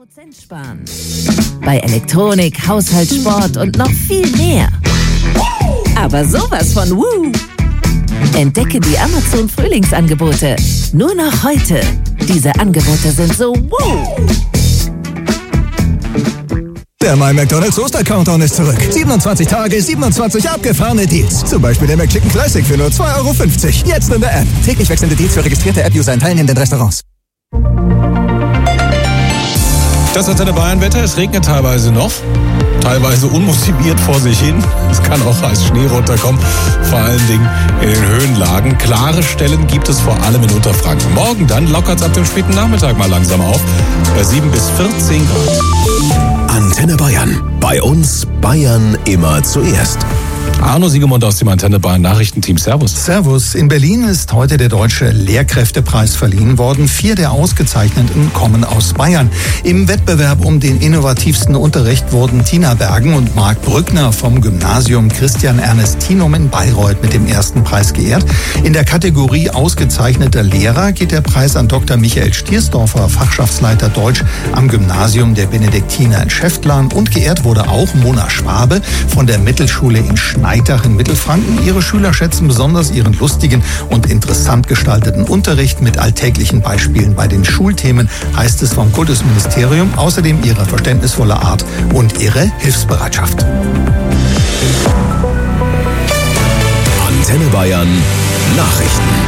10% sparen. Bei Elektronik, Haushalt, Sport und noch viel mehr. Aber sowas von Woo! Entdecke die Amazon Frühlingsangebote. Nur noch heute. Diese Angebote sind so Woo! Der My McDonald's Oster-Countdown ist zurück. 27 Tage, 27 abgefahrene Deals. Zum Beispiel der McChicken Classic für nur 2,50 €. Jetzt in der App. Täglich wechselnde Deals für registrierte App-User in teilnehmenden Restaurants. Das Antenne Bayern-Wetter. Es regnet teilweise noch. Teilweise unmotiviert vor sich hin. Es kann auch als Schnee runterkommen. Vor allen Dingen in den Höhenlagen. Klare Stellen gibt es vor allem in Unterfranken. Morgen dann lockert es ab dem späten Nachmittag mal langsam auf. Bei 7 bis 14 Grad. Antenne Bayern. Bei uns Bayern immer zuerst. Arno Siegemund aus dem Antenne Bayern Nachrichtenteam. Servus. Servus. In Berlin ist heute der Deutsche Lehrkräftepreis verliehen worden. 4 der Ausgezeichneten kommen aus Bayern. Im Wettbewerb um den innovativsten Unterricht wurden Tina Bergen und Marc Brückner vom Gymnasium Christian Ernestinum in Bayreuth mit dem ersten Preis geehrt. In der Kategorie ausgezeichneter Lehrer geht der Preis an Dr. Michael Stiersdorfer, Fachschaftsleiter Deutsch am Gymnasium der Benediktiner in Schäftlarn. Und geehrt wurde auch Mona Schwabe von der Mittelschule in Schneidach in Mittelfranken. Ihre Schüler schätzen besonders ihren lustigen und interessant gestalteten Unterricht mit alltäglichen Beispielen bei den Schulthemen, heißt es vom Kultusministerium. Außerdem ihre verständnisvolle Art und ihre Hilfsbereitschaft. Antenne Bayern Nachrichten.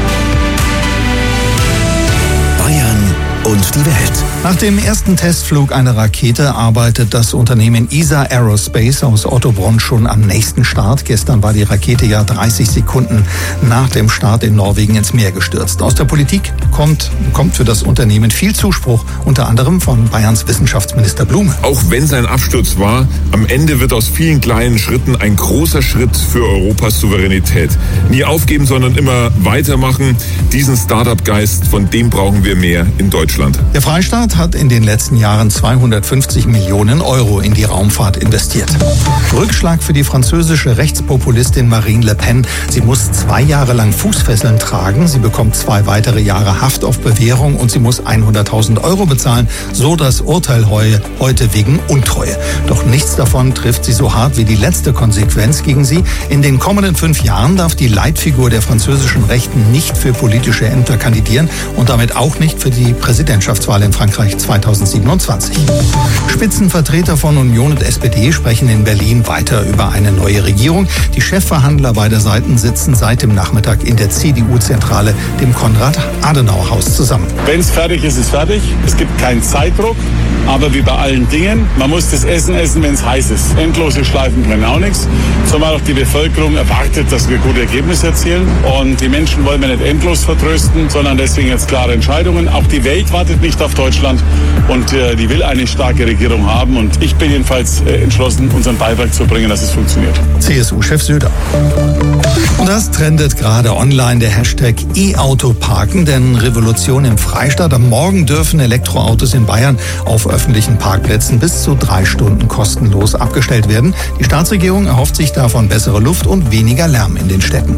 Bayern und die Welt. Nach dem ersten Testflug einer Rakete arbeitet das Unternehmen ESA Aerospace aus Ottobrunn schon am nächsten Start. Gestern war die Rakete ja 30 Sekunden nach dem Start in Norwegen ins Meer gestürzt. Aus der Politik kommt für das Unternehmen viel Zuspruch, unter anderem von Bayerns Wissenschaftsminister Blume. Auch wenn es ein Absturz war, am Ende wird aus vielen kleinen Schritten ein großer Schritt für Europas Souveränität. Nie aufgeben, sondern immer weitermachen. Diesen Start-up-Geist, von dem brauchen wir mehr in Deutschland. Der Freistaat hat in den letzten Jahren 250 Millionen € in die Raumfahrt investiert. Rückschlag für die französische Rechtspopulistin Marine Le Pen. Sie muss 2 Jahre lang Fußfesseln tragen. Sie bekommt 2 weitere Jahre Haft auf Bewährung und sie muss 100.000 € bezahlen. So das Urteil heute wegen Untreue. Doch nichts davon trifft sie so hart wie die letzte Konsequenz gegen sie. In den kommenden 5 Jahren darf die Leitfigur der französischen Rechten nicht für politische Ämter kandidieren und damit auch nicht für die Präsidentschaftswahl in Frankreich 2027. Spitzenvertreter von Union und SPD sprechen in Berlin weiter über eine neue Regierung. Die Chefverhandler beider Seiten sitzen seit dem Nachmittag in der CDU-Zentrale, dem Konrad-Adenauer-Haus, zusammen. Wenn es fertig ist, ist fertig. Es gibt keinen Zeitdruck. Aber wie bei allen Dingen, man muss das Essen essen, wenn es heiß ist. Endlose Schleifen bringen auch nichts. Zumal auch die Bevölkerung erwartet, dass wir gute Ergebnisse erzielen. Und die Menschen wollen wir nicht endlos vertrösten, sondern deswegen jetzt klare Entscheidungen. Auch die Welt wartet nicht auf Deutschland und die will eine starke Regierung haben. Und ich bin jedenfalls entschlossen, unseren Beitrag zu bringen, dass es funktioniert. CSU-Chef Söder. Und das trendet gerade online, der Hashtag E-Auto-Parken, denn Revolution im Freistaat. Am Morgen dürfen Elektroautos in Bayern auf öffentlichen Parkplätzen bis zu 3 Stunden kostenlos abgestellt werden. Die Staatsregierung erhofft sich davon bessere Luft und weniger Lärm in den Städten.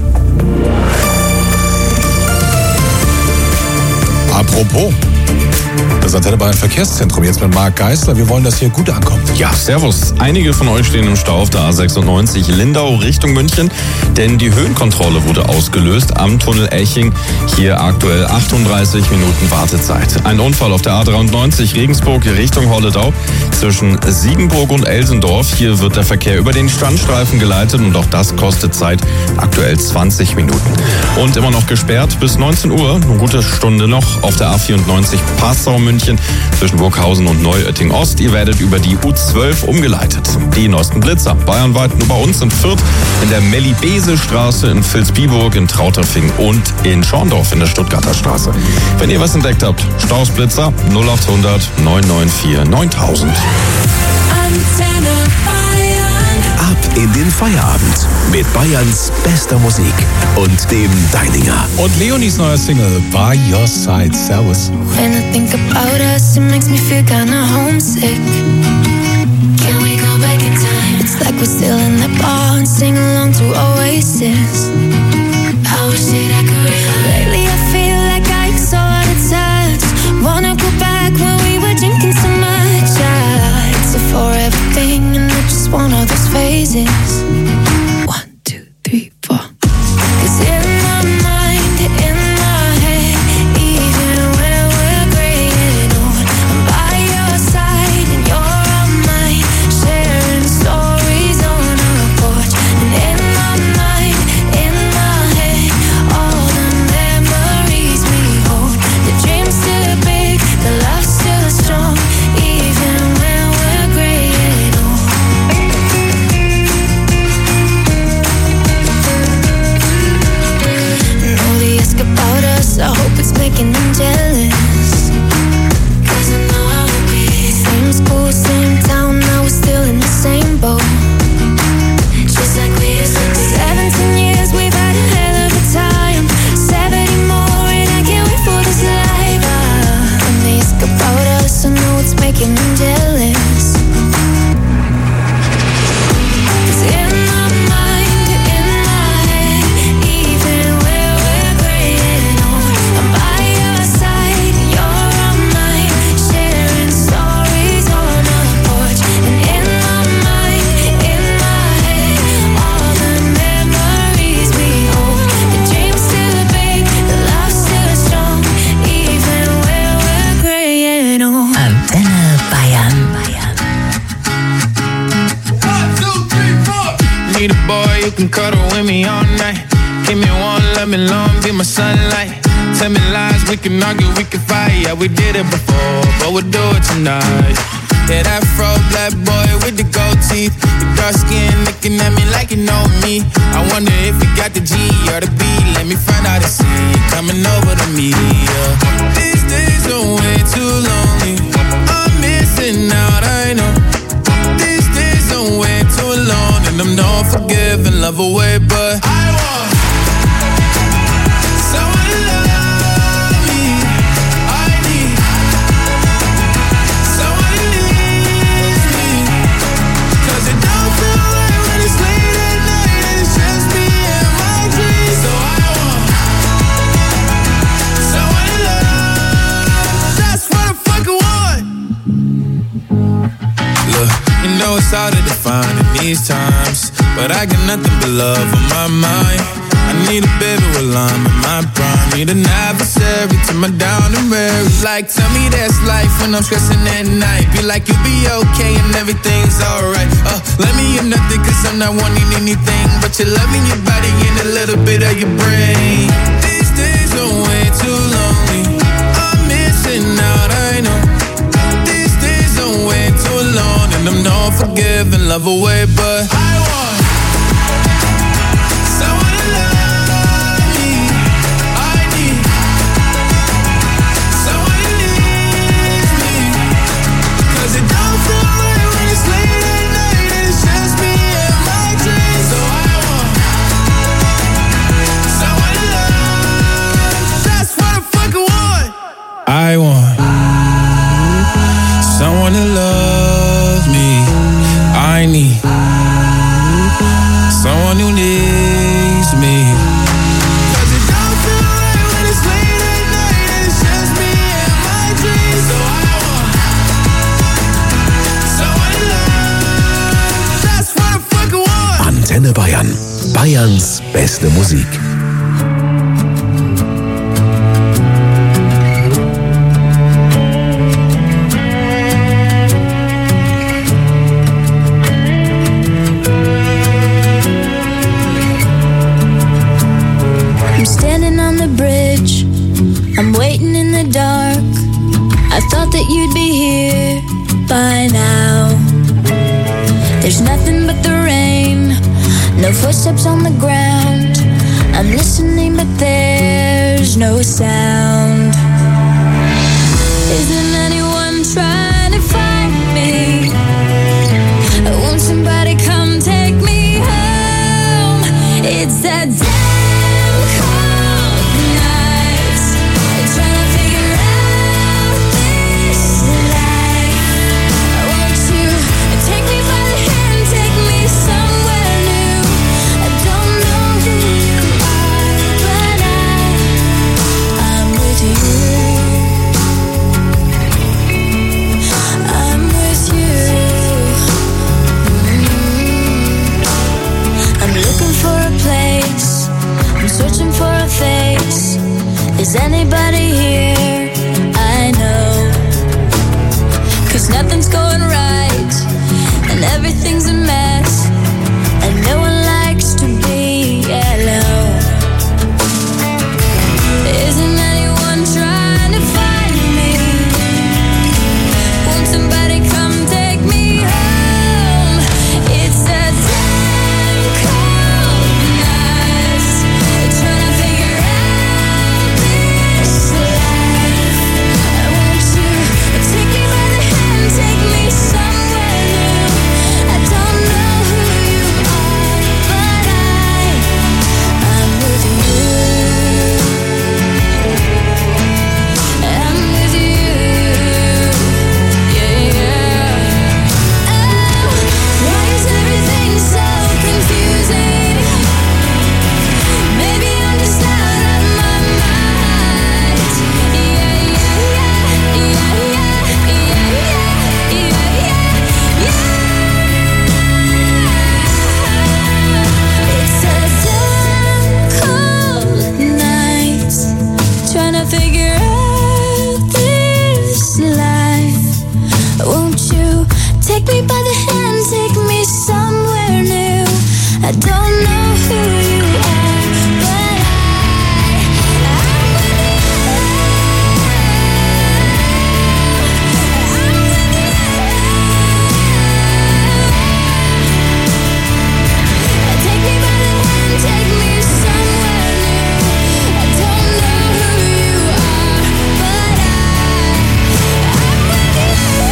Apropos, das Antenne Bayern Verkehrszentrum jetzt mit Marc Geisler. Wir wollen, dass hier gut ankommt. Ja, servus. Einige von euch stehen im Stau auf der A96 Lindau Richtung München, denn die Höhenkontrolle wurde ausgelöst am Tunnel Eching. Hier aktuell 38 Minuten Wartezeit. Ein Unfall auf der A93 Regensburg Richtung Holledau zwischen Siegenburg und Elsendorf. Hier wird der Verkehr über den Standstreifen geleitet und auch das kostet Zeit, aktuell 20 Minuten. Und immer noch gesperrt bis 19 Uhr, eine gute Stunde noch auf der A94 Passau-München zwischen Burghausen und Neuötting-Ost. Ihr werdet über die U12 umgeleitet. Die neuesten Blitzer bayernweit nur bei uns in Fürth, in der Melli-Bese-Straße, in Vilsbiburg, in Trauterfing und in Schorndorf in der Stuttgarter Straße. Wenn ihr was entdeckt habt, Staus Blitzer 0800 994 9000. Ab in den Feierabend mit Bayerns bester Musik und dem Deininger. Und Leonies neuer Single, By Your Side. Servus. When I think about us, it makes me feel kinda homesick. Can we go back in time? It's like we're still in that bar and sing along to Oasis. I wish that I could. Lately I feel like I so out of touch. Wanna go back when we were drinking so much. oasis. 1, 2, 3, 4. 'Cause in my mind, in my head, even when we're gray and old, I'm by your side and you're on mine, sharing stories on our porch. And in my mind, in my head, all the memories we hold. The dream's still big, the love's still strong, even when we're gray and old. And all they ask about us, I hope it's making them jealous. 'Cause I know how it be. Same school, same town, now we're still in the same boat. Just like we used to be. 17 years, we've had a hell of a time. 70 more, and I can't wait for this life. When they ask about us, I know it's making them jealous. 'Cause in my mind, in my head, even when we're gray and old, I'm by your side, you're on mine, sharing stories on our porch. And in my mind, in my head, all the memories we hold. The dream's still big, the love's still strong, even when we're gray and old. Antenne Bayern. Need a boy who can cuddle with me all night. Give me one, let me long, be my sunlight. Tell me lies, we can argue, we can fight. Yeah, we did it before, but we'll do it tonight. Yeah, that fro black boy with the gold teeth, your dark skin looking at me like you know me. I wonder if you got the G or the B. Let me find out and see you coming over to me. Yeah. These days are way too lonely. I'm missing out, I know. These days are way too long, and I'm not forgiving, love away, but I want someone to love me. I need someone who needs me. 'Cause it don't feel right when it's late at night and it's just me and my dreams. So I want someone to love. That's what I fucking want. Look, you know it's hard to define in these times, but I got nothing but love on my mind. I need a baby while I'm in my prime. Need an adversary to my down and weary. Like, tell me that's life when I'm stressing at night. Be like, you'll be okay and everything's alright. Let me hear nothing 'cause I'm not wanting anything but your love in your body and a little bit of your brain. These days are way too lonely. I'm missing out, I know. These days are way too long, and I'm not forgiving, love away, but I want someone to love me. I need someone who needs me. 'Cause it don't feel right when it's late at night and it's just me and my dreams. So I want someone to love. That's what I fucking want. I want someone to love me. I need someone who needs me. 'Cause it don't feel right when it's late at night and it's just me and my dreams. So I want someone to love. That's what I fucking want. Antenne Bayern. Bayerns beste Musik. I'm standing on the bridge, I'm waiting in the dark. I thought that you'd be here by now. There's nothing but the rain, no footsteps on the ground. I'm listening but there's no sound. Isn't anyone trying to find me? Won't somebody come take me home? It's that damn cold nights, trying to figure out this life. Won't you take me by the hand, take me somewhere new? I don't know who you are, but I'm with you. searching for a face. Is anybody here? I know. 'Cause nothing's going right and everything's a mess, and no one likes to be alone. Isn't anyone trying to find me? Won't somebody come take me home? It's a damn cold night, trying to figure out this life. Won't you take me by the hand, take me somewhere new? I don't know who you are, but I'm with you. I'm with you, yeah. Oh, why is everything so confusing? Maybe I'm just out of my mind. Yeah, yeah, yeah, yeah, yeah, yeah, yeah, yeah. It's a damn cold night, trying to figure out this life. Won't you take me by the hand, take me somewhere new? I don't know who you are, but I'm with you. Take me by the hand, take me somewhere new. I don't know who you are, but I'm with you.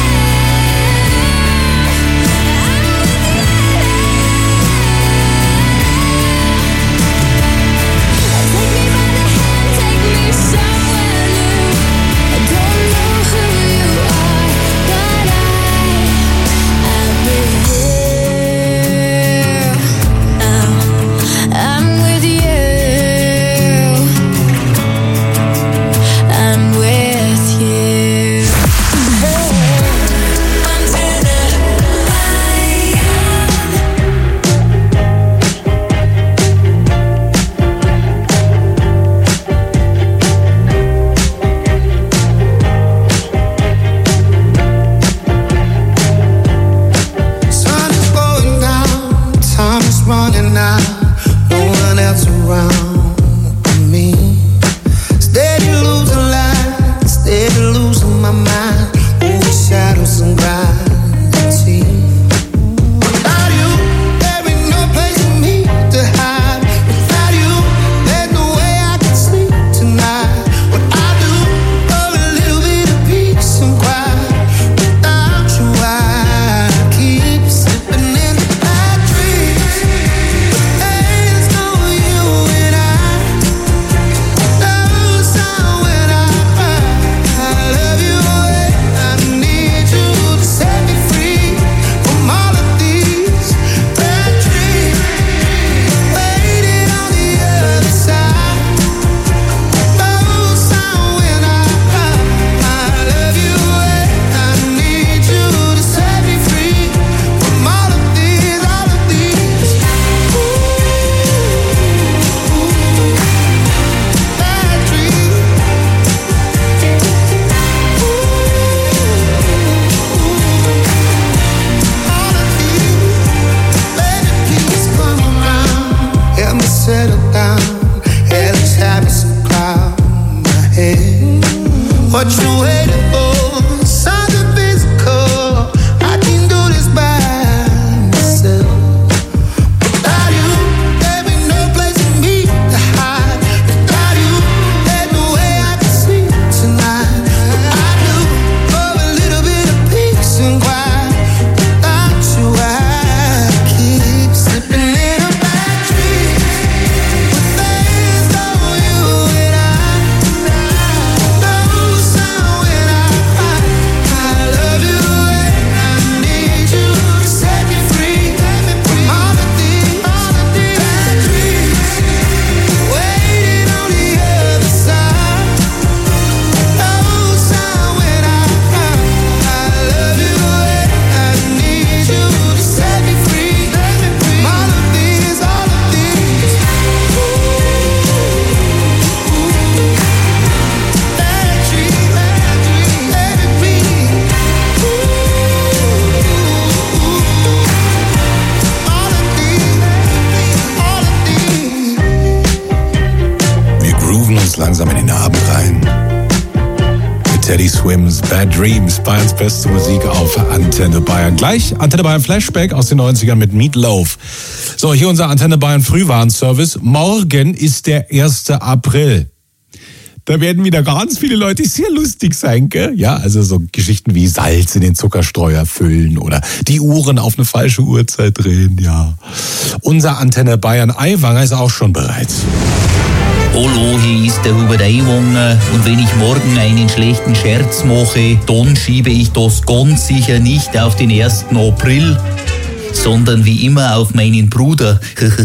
I'm with you. Teddy Swims, Bad Dreams, Bayerns beste Musik auf Antenne Bayern. Gleich Antenne Bayern Flashback aus den 90ern mit Meatloaf. So, hier unser Antenne Bayern Frühwarnservice. Morgen ist der 1. April. Da werden wieder ganz viele Leute sehr lustig sein, gell? Ja, also so Geschichten wie Salz in den Zuckerstreuer füllen oder die Uhren auf eine falsche Uhrzeit drehen, ja. Unser Antenne Bayern Aiwanger ist auch schon bereit. Hallo, hier ist der Hubert Aiwanger und wenn ich morgen einen schlechten Scherz mache, dann schiebe ich das ganz sicher nicht auf den 1. April, sondern wie immer auf meinen Bruder.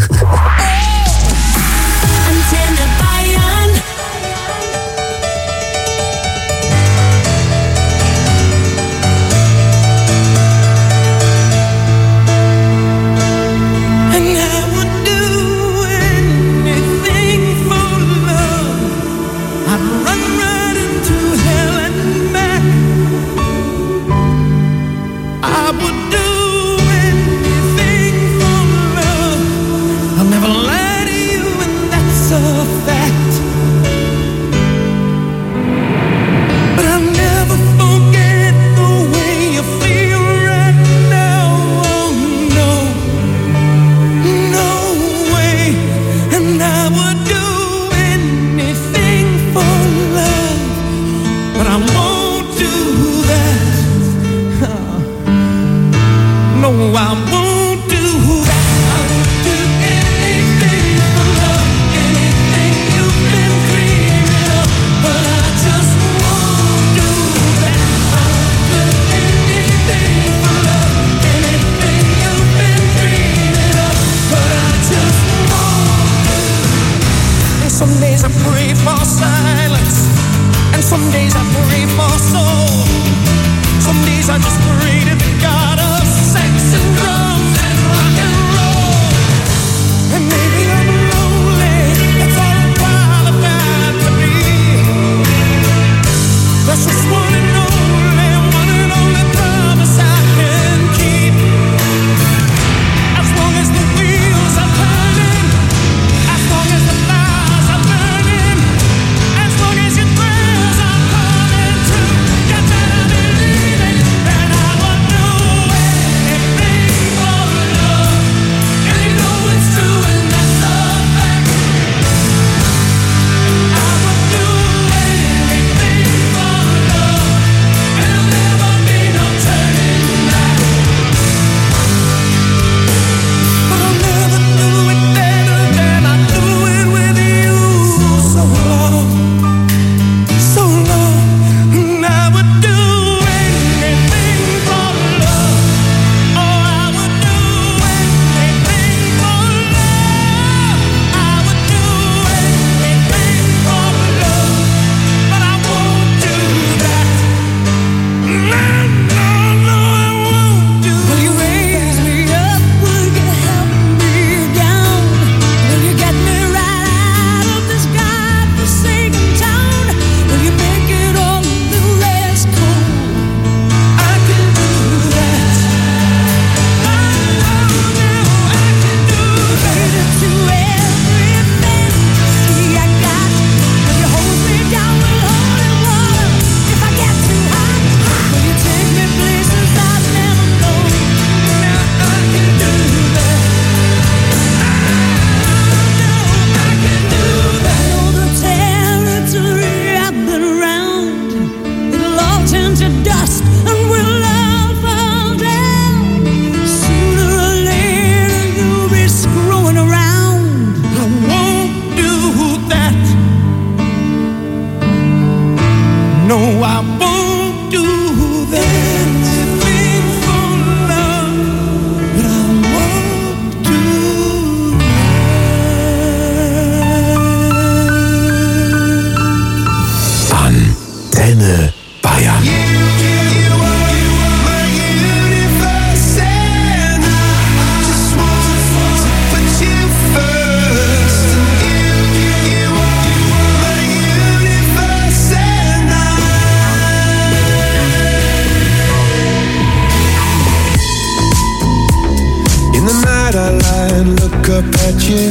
up at you.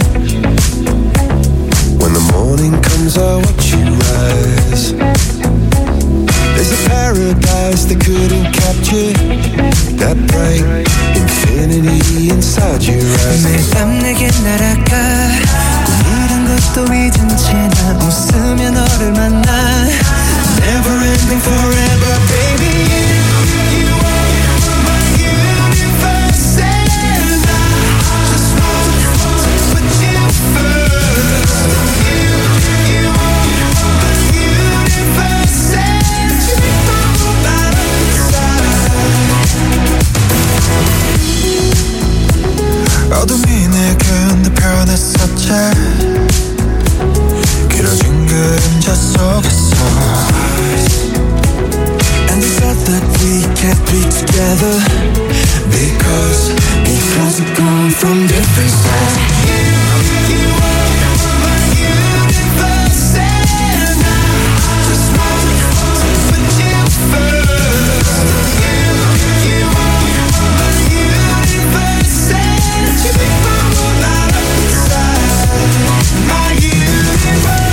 When the morning comes, I watch you rise. There's a magic, that bright infinity inside your eyes. 매일 밤 내게 날아가 꿈이란 것도 잊은 채 나 웃으며 너를 만나. Never ending forever, baby. You are my universe, and I just want to put you first. You are my universe, and you are my inside. 어둠이 내게 변했었지. 길어진 그림자 속에서. And the thought that we can't be together because have come from different sides. You are my universe, and I just want to put you first. You are my universe, and you become all out inside. My universe.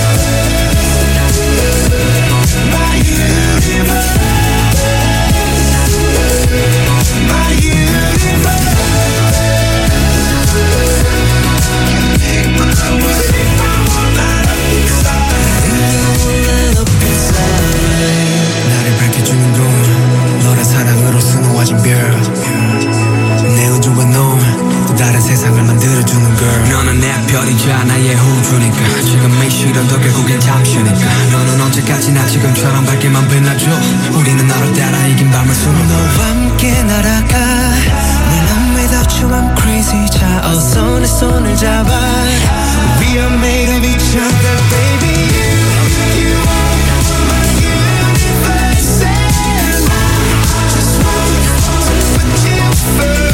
나를 밝혀주는 건 너란 사랑으로 수놓아진 별. 내 우주와 너 또 다른 세상을 만들어주는 girl. 너는 내 별이자 나의 호주니까 지금이 싫어도 결국엔 잠시니까. 너는 언제까지나 지금처럼 밝게만 빛나줘. 우리는 너를 따라 이긴 밤을 수놓아. 너와 함께 날아가. When I'm without you I'm crazy. 자 어서 내 손을 잡아. We are made of each other, baby. You are my universe, and I just want to put you first.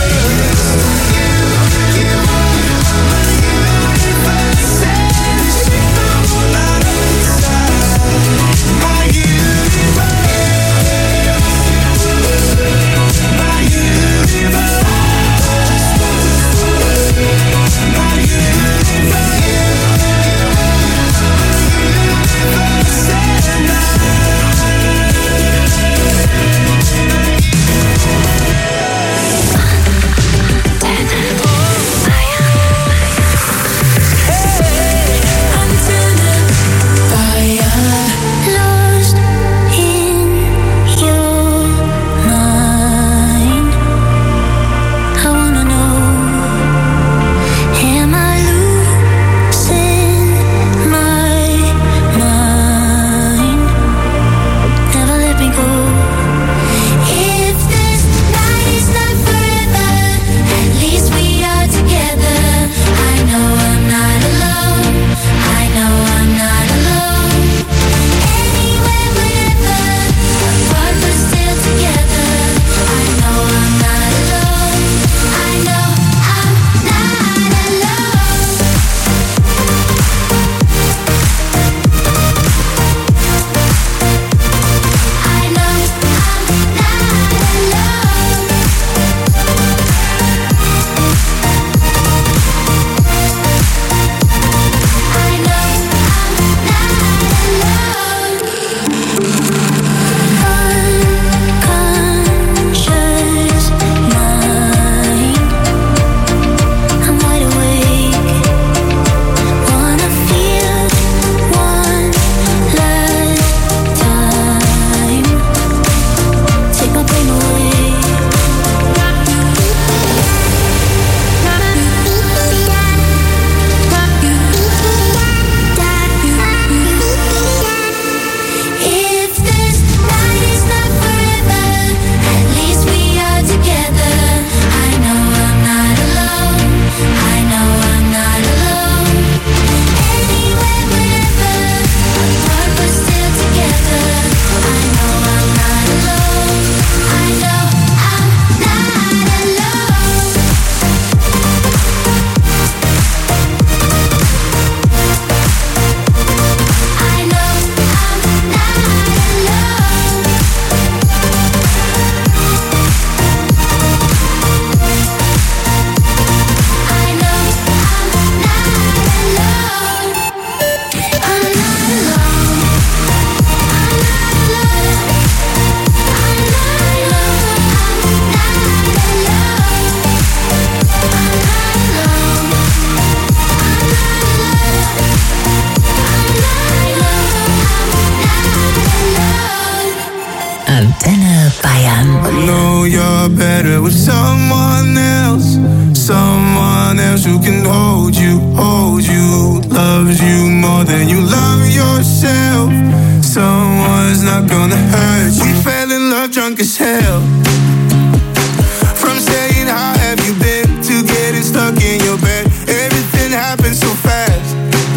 you're better with someone else. Someone else who can hold you, loves you more than you love yourself. Someone's not gonna hurt you. We fell in love drunk as hell. From saying how have you been to getting stuck in your bed. Everything happened so fast.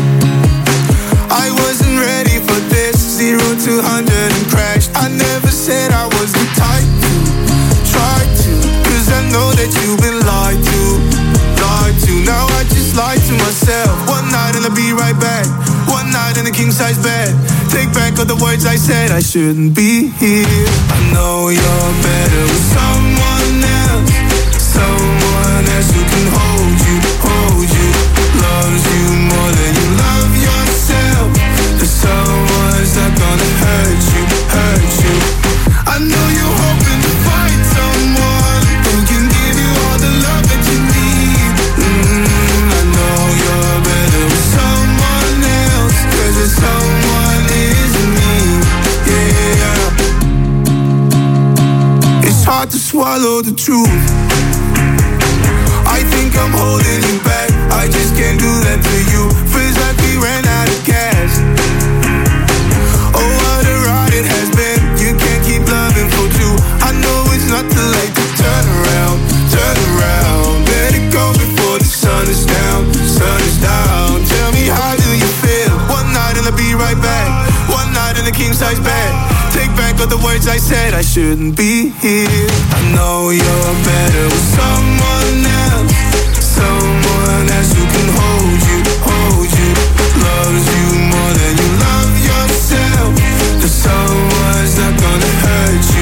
I wasn't ready for this. 0 to 100 and crashed. I never said I was the type to try to, cause I know that you've been lied to. Now I just lied to myself. One night and I'll be right back. One night in a king size bed. Take back all the words I said. I shouldn't be here. I know you're better with someone else. Someone else who can hold you, loves you more than you love yourself. Cause someone's not gonna hurt you. I know you're hoping to find someone who can give you all the love that you need. I know you're better with someone else. Cause there's someone isn't me. Yeah. It's hard to swallow the truth. I think I'm holding you back. I just can't do that to you. Feels like we ran out of gas. Oh, what a ride it has been. You can't keep loving for two. I know it's not too late to turn around. Let it go before the sun is down. Tell me, how do you feel? One night and I'll be right back. One night in a king size bed. Take back all the words I said. I shouldn't be here. I know you're better with someone else. Someone else who can hold you, loves you more than you love yourself. Cause someone's not gonna hurt you.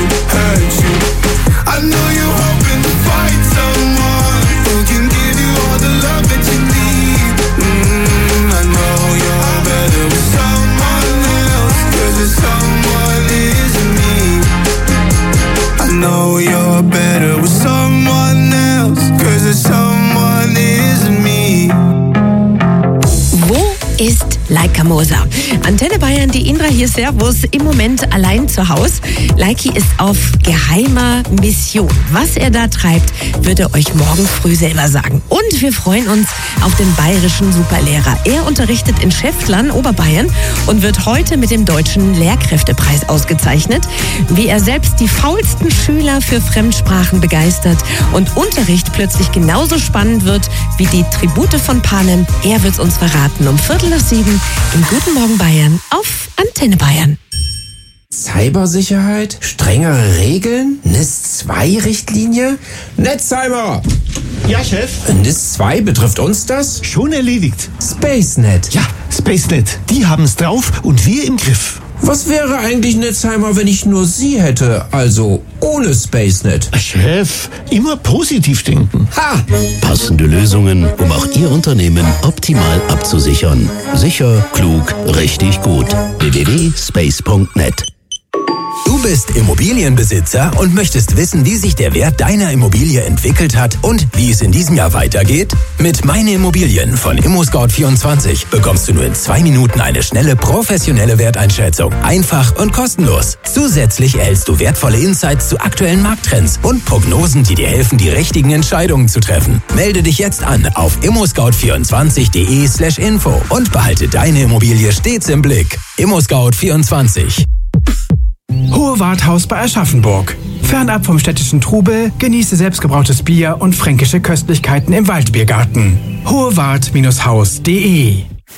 I know you're hoping to find someone who can give you all the love that you need. I know you're better with someone else. Cause there's someone isn't me. I know you're better with someone else. Cause there's someone isn't me. Wo ist Laika Moser? Antenne Bayern, die Indra hier, servus, im Moment allein zu Hause. Laiki ist auf geheimer Mission. Was er da treibt, wird er euch morgen früh selber sagen. Und wir freuen uns auf den bayerischen Superlehrer. Er unterrichtet in Schäftlern, Oberbayern, und wird heute mit dem Deutschen Lehrkräftepreis ausgezeichnet. Wie er selbst die faulsten Schüler für Fremdsprachen begeistert und Unterricht plötzlich genauso spannend wird wie die Tribute von Panem, er wird's uns verraten um 6:15 im Guten Morgen Bayern auf Antenne Bayern. Cybersicherheit? Strengere Regeln? NIS-2-Richtlinie? Netzheimer! Ja, Chef? NIS-2, betrifft uns das? Schon erledigt. SpaceNet? Ja, SpaceNet. Die haben's drauf und wir im Griff. Was wäre eigentlich, Netzheimer, wenn ich nur Sie hätte? Also ohne SpaceNet. Chef, immer positiv denken. Ha! Passende Lösungen, um auch Ihr Unternehmen optimal abzusichern. Sicher, klug, richtig gut. www.space.net. Du bist Immobilienbesitzer und möchtest wissen, wie sich der Wert deiner Immobilie entwickelt hat und wie es in diesem Jahr weitergeht? Mit Meine Immobilien von ImmoScout24 bekommst du nur in 2 Minuten eine schnelle, professionelle Werteinschätzung. Einfach und kostenlos. Zusätzlich erhältst du wertvolle Insights zu aktuellen Markttrends und Prognosen, die dir helfen, die richtigen Entscheidungen zu treffen. Melde dich jetzt an auf immoscout24.de/info und behalte deine Immobilie stets im Blick. ImmoScout24. Hohe Warthaus bei Aschaffenburg. Fernab vom städtischen Trubel, genieße selbstgebrautes Bier und fränkische Köstlichkeiten im Waldbiergarten. hohewart-haus.de.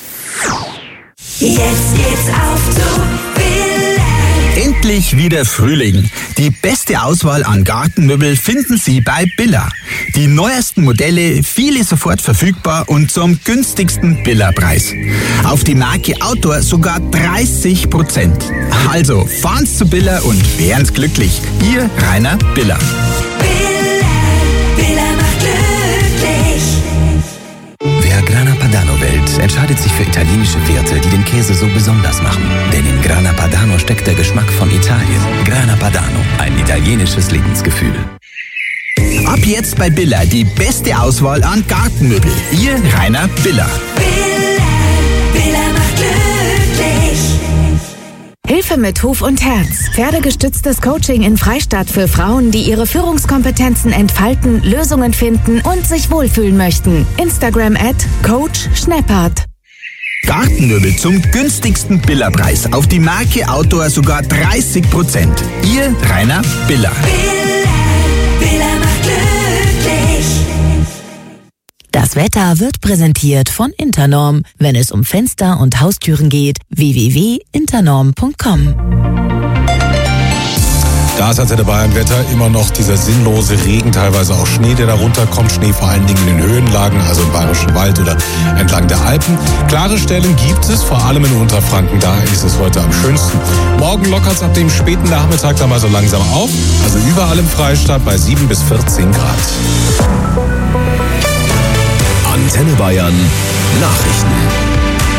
Jetzt geht's auf zu Billa. Endlich wieder Frühling. Die beste Auswahl an Gartenmöbel finden Sie bei Billa. Die neuesten Modelle, viele sofort verfügbar und zum günstigsten Billa-Preis. Auf die Marke Outdoor sogar 30%. Also fahren's zu Billa und werden's glücklich. Ihr Rainer Billa. Billa macht glücklich. Wer Grana Padano wählt, entscheidet sich für italienische Werte, die den Käse so besonders machen. Denn in Grana Padano steckt der Geschmack von Italien. Grana Padano, ein italienisches Lebensgefühl. Ab jetzt bei Billa die beste Auswahl an Gartenmöbel. Ihr Rainer Billa. Billa macht glücklich. Hilfe mit Huf und Herz. Pferdegestütztes Coaching in Freistadt für Frauen, die ihre Führungskompetenzen entfalten, Lösungen finden und sich wohlfühlen möchten. Instagram @Coach Schneppert. Gartenmöbel zum günstigsten Billerpreis. Auf die Marke Outdoor sogar 30%. Ihr Rainer Biller. Biller macht glücklich. Das Wetter wird präsentiert von Internorm. Wenn es um Fenster und Haustüren geht, www.internorm.com. Da ist Antenne Bayern Wetter immer noch dieser sinnlose Regen, teilweise auch Schnee, der da runterkommt. Schnee vor allen Dingen in den Höhenlagen, also im Bayerischen Wald oder entlang der Alpen. Klare Stellen gibt es, vor allem in Unterfranken. Da ist es heute am schönsten. Morgen lockert es ab dem späten Nachmittag dann mal so langsam auf. Also überall im Freistaat bei 7 bis 14 Grad. Antenne Bayern Nachrichten.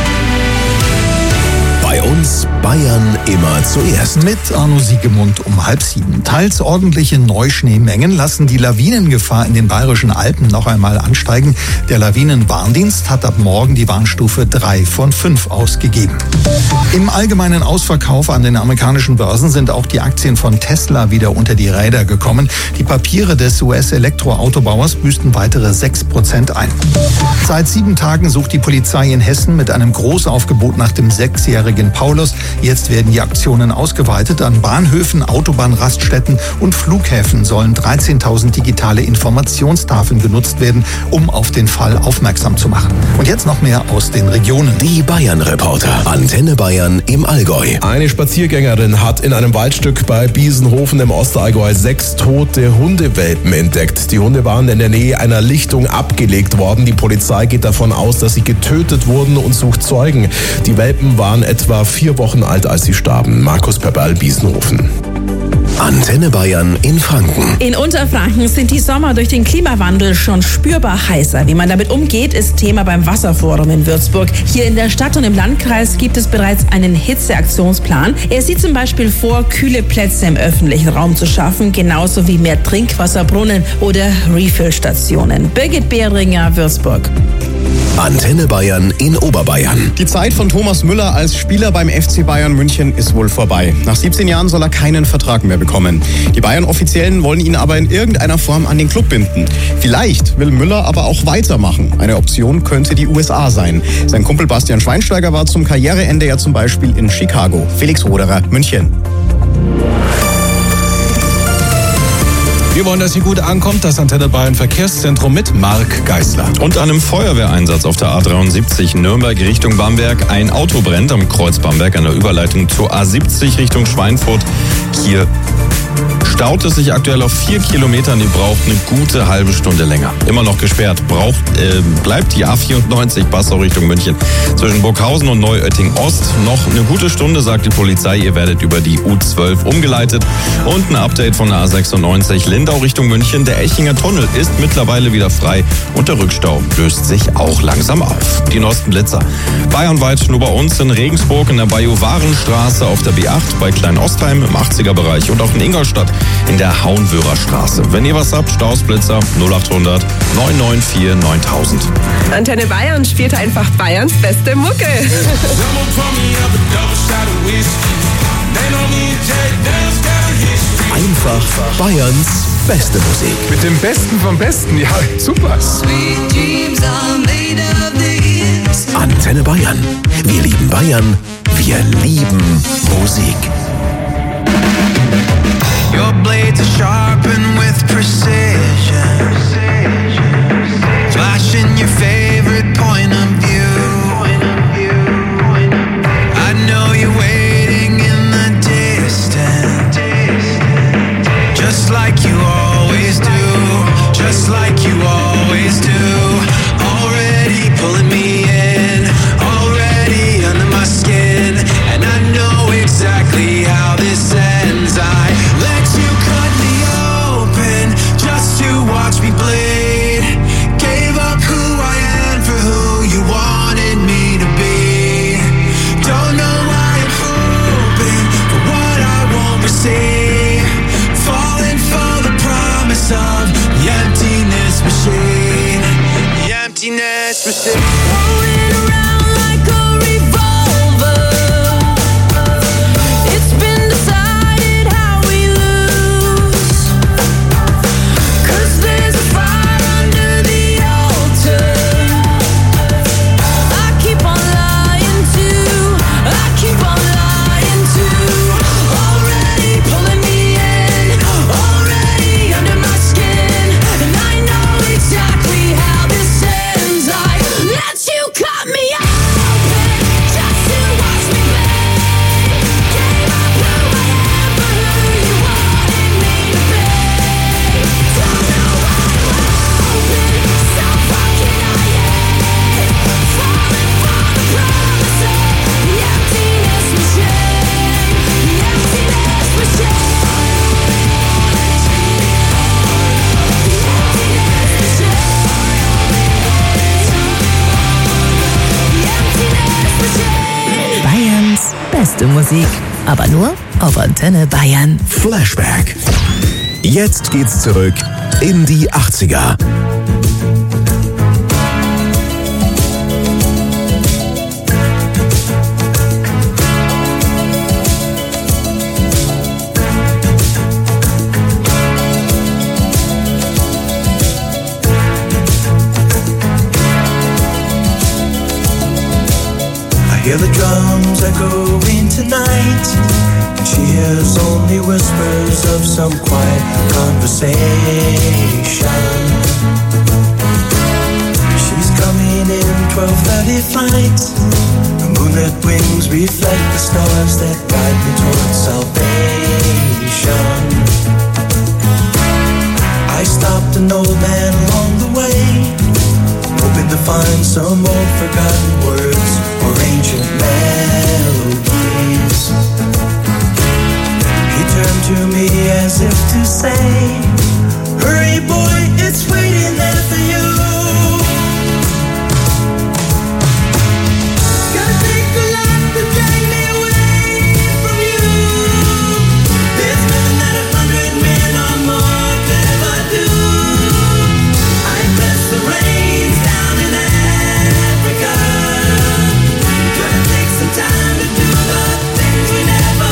Bei uns Bayern immer zuerst. Mit Arno Siegemund um 6:30. Teils ordentliche Neuschneemengen lassen die Lawinengefahr in den Bayerischen Alpen noch einmal ansteigen. Der Lawinenwarndienst hat ab morgen die Warnstufe 3 von 5 ausgegeben. Im allgemeinen Ausverkauf an den amerikanischen Börsen sind auch die Aktien von Tesla wieder unter die Räder gekommen. Die Papiere des US-Elektroautobauers büßten weitere 6% ein. Seit 7 Tagen sucht die Polizei in Hessen mit einem Großaufgebot nach dem 6-jährigen Paulus. Jetzt werden die Aktionen ausgeweitet. An Bahnhöfen, Autobahnraststätten und Flughäfen sollen 13.000 digitale Informationstafeln genutzt werden, um auf den Fall aufmerksam zu machen. Und jetzt noch mehr aus den Regionen. Die Bayern-Reporter. Antenne Bayern im Allgäu. Eine Spaziergängerin hat in einem Waldstück bei Biesenhofen im Ostallgäu 6 tote Hundewelpen entdeckt. Die Hunde waren in der Nähe einer Lichtung abgelegt worden. Die Polizei geht davon aus, dass sie getötet wurden und sucht Zeugen. Die Welpen waren etwa 4 Wochen alt, als sie starben. Markus Perberl, Biesenhofen. Antenne Bayern in Franken. In Unterfranken sind die Sommer durch den Klimawandel schon spürbar heißer. Wie man damit umgeht, ist Thema beim Wasserforum in Würzburg. Hier in der Stadt und im Landkreis gibt es bereits einen Hitzeaktionsplan. Er sieht zum Beispiel vor, kühle Plätze im öffentlichen Raum zu schaffen, genauso wie mehr Trinkwasserbrunnen oder Refillstationen. Birgit Behringer, Würzburg. Antenne Bayern in Oberbayern. Die Zeit von Thomas Müller als Spieler beim FC Bayern München ist wohl vorbei. Nach 17 Jahren soll er keinen Vertrag mehr bekommen. Die Bayern-Offiziellen wollen ihn aber in irgendeiner Form an den Club binden. Vielleicht will Müller aber auch weitermachen. Eine Option könnte die USA sein. Sein Kumpel Bastian Schweinsteiger war zum Karriereende ja zum Beispiel in Chicago. Felix Roderer, München. Wir wollen, dass sie gut ankommt. Das Antenne Bayern Verkehrszentrum mit Marc Geisler. Und einem Feuerwehreinsatz auf der A73 Nürnberg Richtung Bamberg. Ein Auto brennt am Kreuz Bamberg an der Überleitung zur A70 Richtung Schweinfurt. Hier staut es sich aktuell auf 4 Kilometern. Die braucht eine gute halbe Stunde länger. Immer noch gesperrt. Bleibt die A94 Passau Richtung München. Zwischen Burghausen und Neuötting Ost noch eine gute Stunde, sagt die Polizei. Ihr werdet über die U12 umgeleitet. Und ein Update von der A96 Lindau Richtung München. Der Echinger Tunnel ist mittlerweile wieder frei und der Rückstau löst sich auch langsam auf. Die neuesten Blitzer. Bayernweit nur bei uns in Regensburg in der Bajuwarenstraße, auf der B8 bei Kleinostheim im 80er-Bereich und auch in Ingolstadt in der Hauenwöhrer-Straße. Wenn ihr was habt, Stausblitzer 0800 994 9000. Antenne Bayern spielt einfach Bayerns beste Mucke. Einfach Bayerns beste Musik. Mit dem Besten vom Besten, ja, super. Antenne Bayern. Wir lieben Bayern. Wir lieben Musik. Your blades are sharpened with precision. Flashing your favorite point of view. I know you're waiting in the distance. Just like you always do. Just like you always do. Already pulling me in. Already under my skin. And I know exactly how this ends. I let you cut me open just to watch me bleed. Gave up who I am for who you wanted me to be. Don't know why I'm hoping for what I won't receive. Falling for the promise of the emptiness machine. The emptiness machine. Rolling around like a revolver. beste Musik, aber nur auf Antenne Bayern. Flashback. Jetzt geht's zurück in die 80er. Hear the drums echoing tonight. She hears only whispers of some quiet conversation. She's coming in 12:30 flight. The moonlit wings reflect the stars that guide me towards salvation. I stopped an old man along the way, hoping to find some old forgotten words or ancient melodies. He turned to me as if to say, hurry boy, it's waiting there for you. Gotta take a lot to drag me away from you. There's nothing that 100 men or more could ever do. I bless the rains down in Africa. Gonna take some time to do the things we never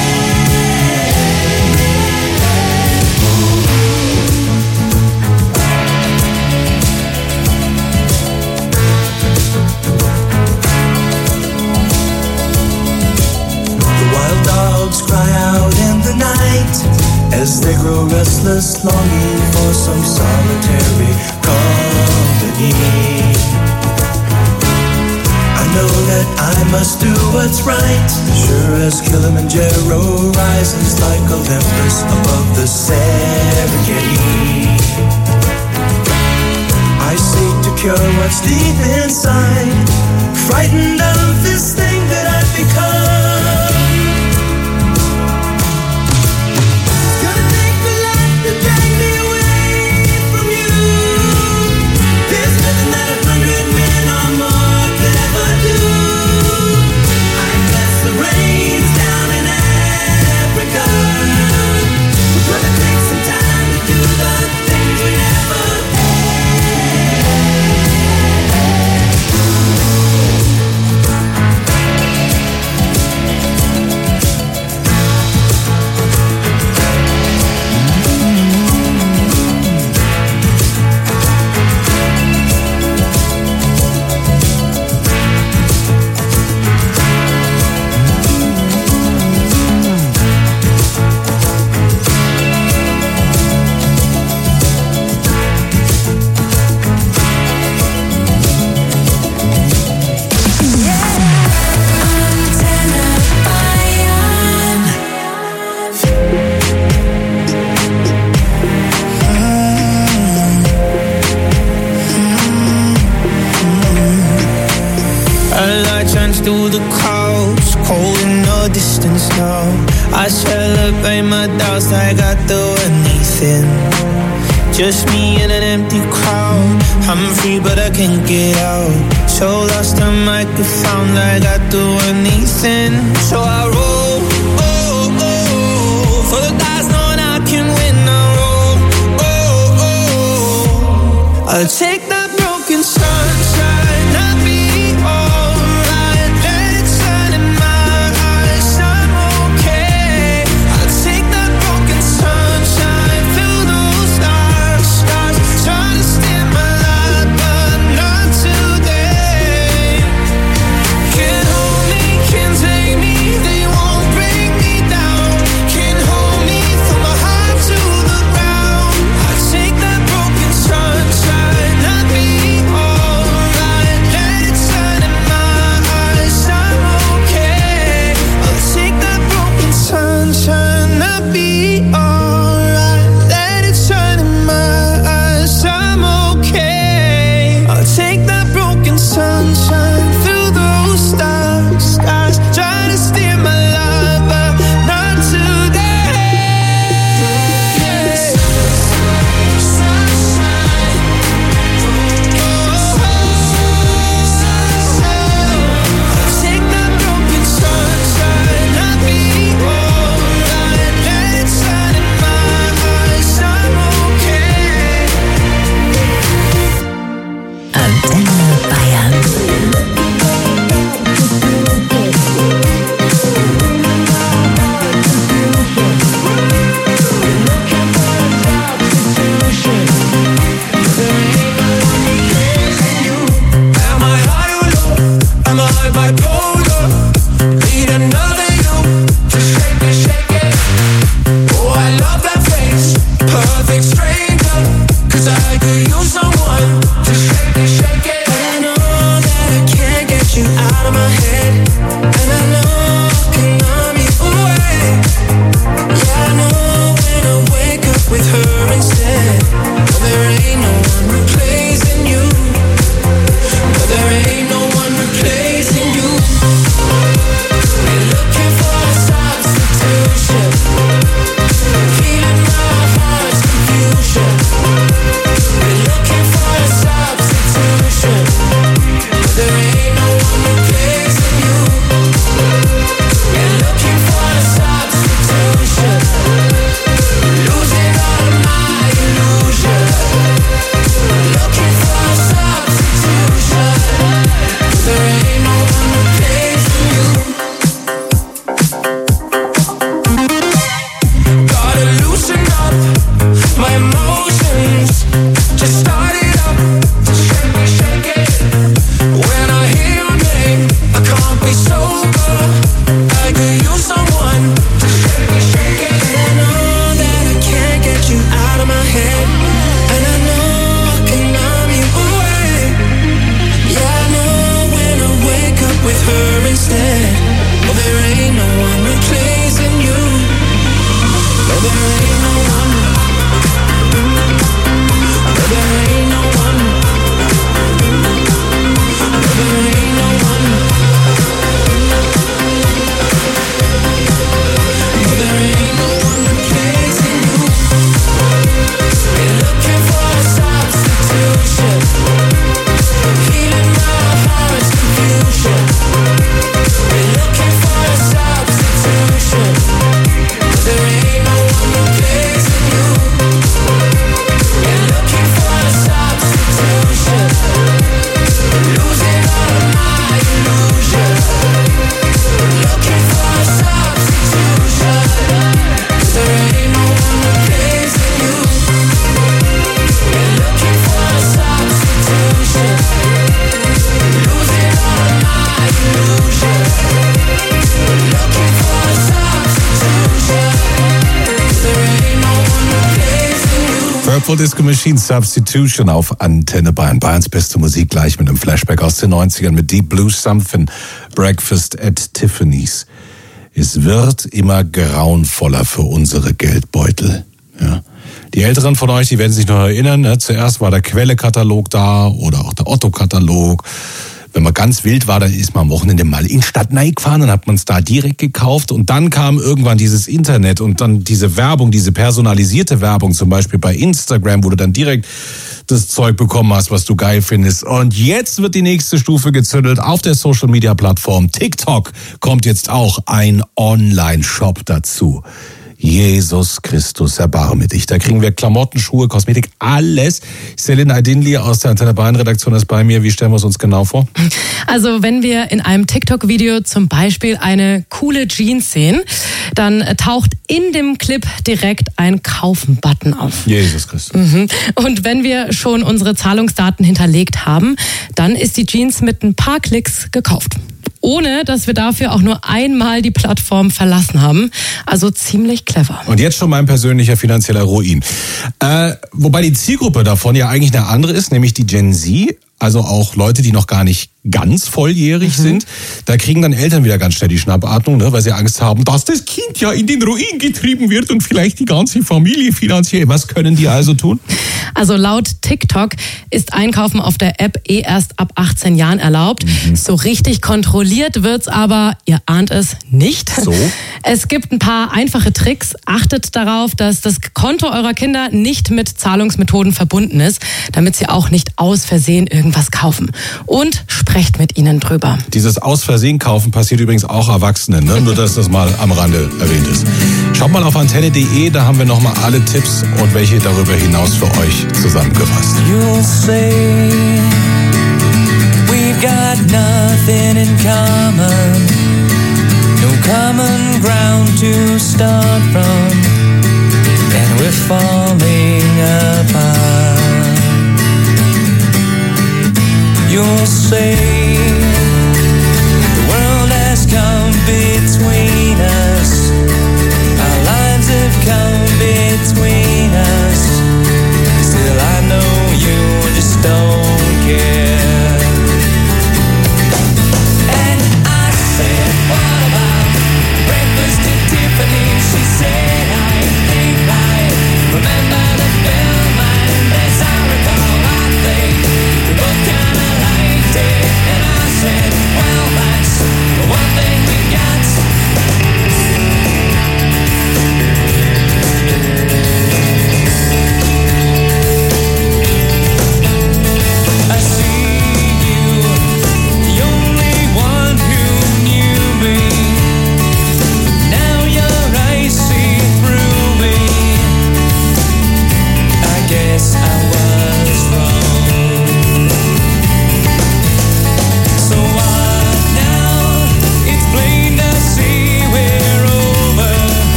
The wild dogs cry out in the night as they grow restless, longing for some solitary company. I know that I must do what's right, sure as Kilimanjaro rises like Olympus above the Serengeti. I seek to cure what's deep inside, frightened of this thing that I've become. Gonna take a lot to drag me away from you. There's nothing that 100 men or more could ever do. I bless the rains down in Africa. We're gonna take some time to do the things we never through the clouds, cold in the distance now. I celebrate my doubts, I got through anything. Just me in an empty crowd. I'm free but I can't get out. So lost I might be found, I got through anything. So I roll, oh, oh, for the guys knowing I can win. I roll, oh, oh, I'll take that broken sunshine, I'll be alright. Let it shine in my eyes, I'm okay. I'll take that broken sunshine, fill those stars, try to steal my light, but not today. Can't hold me, can't take me, they won't bring me down. Can't hold me from my heart to the ground. I'll take that broken sunshine, I'll be alright. instead. No, there ain't no one replacing you. No, there ain't no one replacing you. We're looking for a substitution, healing our heart's confusion. We're looking for a substitution. No, there ain't no one replacing you. We're looking for a substitution, losing all of my illusion. Looking for a substitution. There ain't no one replacing you. Gotta loosen up my emotions. Just start it up, shake it. When I hear your name, I can't be sober. I could use someone to shake it. And I know that I can't get you out of my head. And I know I can numb you away. Yeah, I know when I wake up with her instead. Oh, there ain't no one replacing you. No, there ain't no one. No, there ain't no one. No, there ain't no one. No, there ain't no one replacing you. We're looking for a substitution, healing our heart's confusion. We're looking for a substitution. There ain't no one replacing you. We're looking for a substitution, losing all of my illusion. Looking for a substitution. There ain't no one replacing you. We're looking for a substitution, losing all of my illusion. Looking for a substitution. There ain't no one replacing you. Purple Disco Machine Substitution auf Antenne Bayern. Bayerns beste Musik gleich mit einem Flashback aus den 90ern mit Deep Blue Something, Breakfast at Tiffany's. Es wird immer grauenvoller für unsere Geldbeutel. Ja. Die Älteren von euch, die werden sich noch erinnern, ne? Zuerst war der Quelle-Katalog da oder auch der Otto-Katalog. Wenn man ganz wild war, dann ist man am Wochenende mal in Stadt gefahren, dann hat man es da direkt gekauft und dann kam irgendwann dieses Internet und dann diese Werbung, diese personalisierte Werbung, zum Beispiel bei Instagram, wo du dann direkt das Zeug bekommen hast, was du geil findest. Und jetzt wird die nächste Stufe gezündelt auf der Social-Media-Plattform TikTok. Kommt jetzt auch ein Online-Shop dazu. Jesus Christus, erbarme dich. Da kriegen wir Klamotten, Schuhe, Kosmetik, alles. Selin Aydinli aus der Antenne Bayern Redaktion ist bei mir. Wie stellen wir es uns genau vor? Also wenn wir in einem TikTok-Video zum Beispiel eine coole Jeans sehen, dann taucht in dem Clip direkt ein Kaufen-Button auf. Jesus Christus. Und wenn wir schon unsere Zahlungsdaten hinterlegt haben, dann ist die Jeans mit ein paar Klicks gekauft. Ohne, dass wir dafür auch nur einmal die Plattform verlassen haben. Also ziemlich clever. Und jetzt schon mein persönlicher finanzieller Ruin. Wobei die Zielgruppe davon ja eigentlich eine andere ist, nämlich die Gen Z. Also auch Leute, die noch gar nicht ganz volljährig sind. Da kriegen dann Eltern wieder ganz schnell die Schnappatmung, ne, weil sie Angst haben, dass das Kind ja in den Ruin getrieben wird und vielleicht die ganze Familie finanziell. Was können die also tun? Also laut TikTok ist Einkaufen auf der App erst ab 18 Jahren erlaubt. So richtig kontrolliert wird's aber, ihr ahnt es, nicht. So? Es gibt ein paar einfache Tricks. Achtet darauf, dass das Konto eurer Kinder nicht mit Zahlungsmethoden verbunden ist, damit sie auch nicht aus Versehen irgendwas kaufen. Und sprecht mit ihnen drüber. Dieses Aus Versehen kaufen passiert übrigens auch Erwachsenen, ne? Nur dass das mal am Rande erwähnt ist. Schaut mal auf antenne.de, da haben wir nochmal alle Tipps und welche darüber hinaus für euch zusammengefasst. You'll say we've got nothing in common, no common ground to start from, and we're falling apart. You'll say the world has come between us, our lines have come between us. Still I know you just don't care. And I said, what about breakfast at Tiffany's? She said, I think I remember the bell.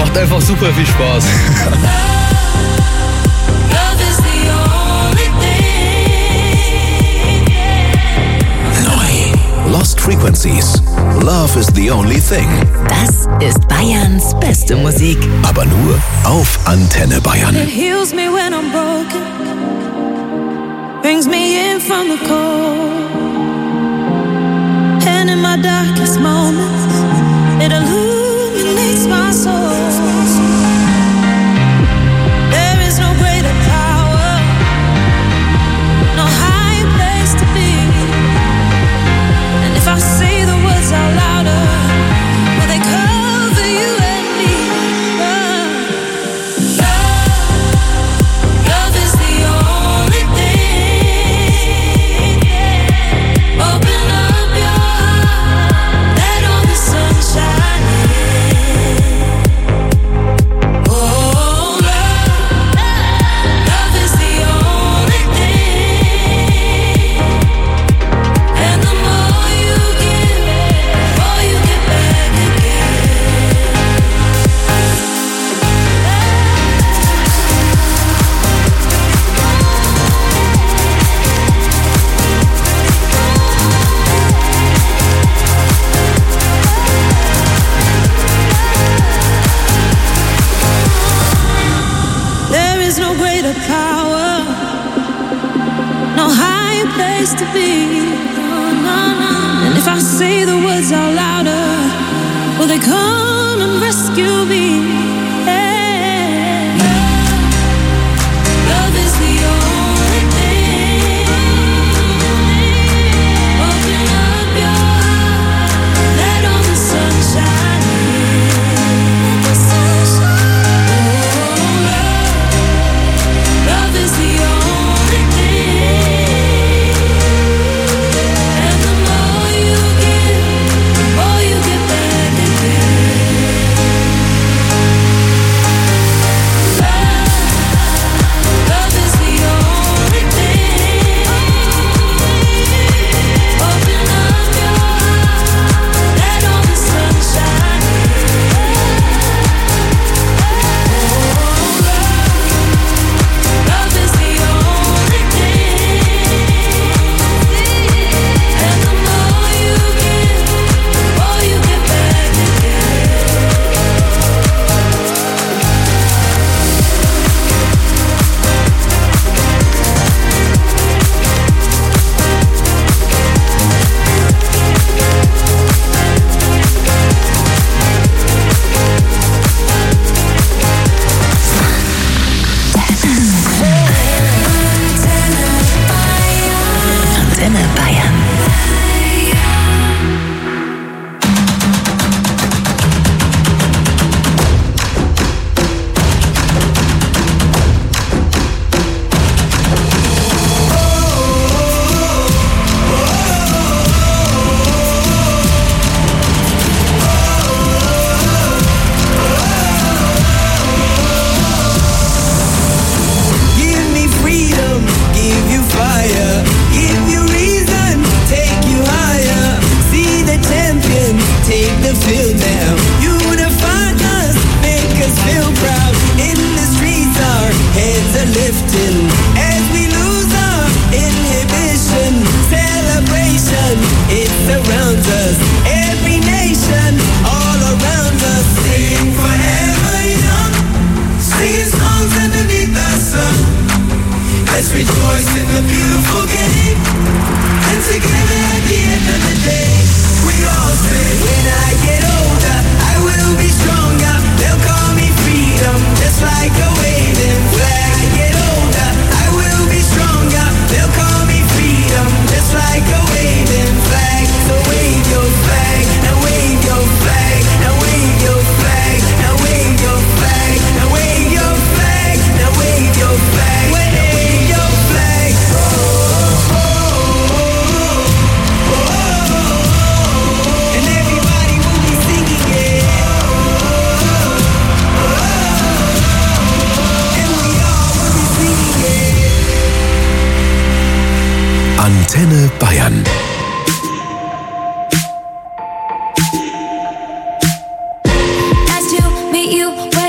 macht einfach super viel Spaß. Lost Frequencies. Love is the only thing. Das ist Bayerns beste Musik. Aber nur auf Antenne Bayern. It heals me when I'm broken, brings me in from the cold, and in my darkest moments, it illuminates my soul. There is no greater power, no higher place to be. And if I say the words out louder, will they cover you and me? Love is the only thing. Open up your heart, let all the sun shine in. Oh, love is the only thing. And the more you give, the more you get back again. There is no greater power, no higher place to be. And if I say the words out louder, will they come and rescue me? Yeah. Love is the only thing. Open up your heart, let all the sun shine in. Love is the only thing. And the more you give, the more you get back again. Love is the only thing. Open up your heart, let all the sun shine Love is the only thing. And the more you give, the more you get back Antenne Bayern. Give me freedom, give you fire, give you reason, take you higher. See the champion, take the field now. Unify us, make us feel proud. In the streets, our heads are lifting as we lose our inhibition. Celebration, it surrounds us. Every nation, all around us. Sing forever young, singing songs underneath the sun. Let's rejoice in the beautiful game. And together at the end of the day, we all say, when I get older, I will be stronger. They'll call me freedom, just like a waving flag. When I get older, I will be stronger. They'll call me freedom, just like a waving flag. So wave your flag, now wave your flag, now wave your flag, now wave your flag, now wave your flag, now wave your flag, wave your flag. And everybody will be singing it. And we all will be singing it. Antenne Bayern. Nice to meet you.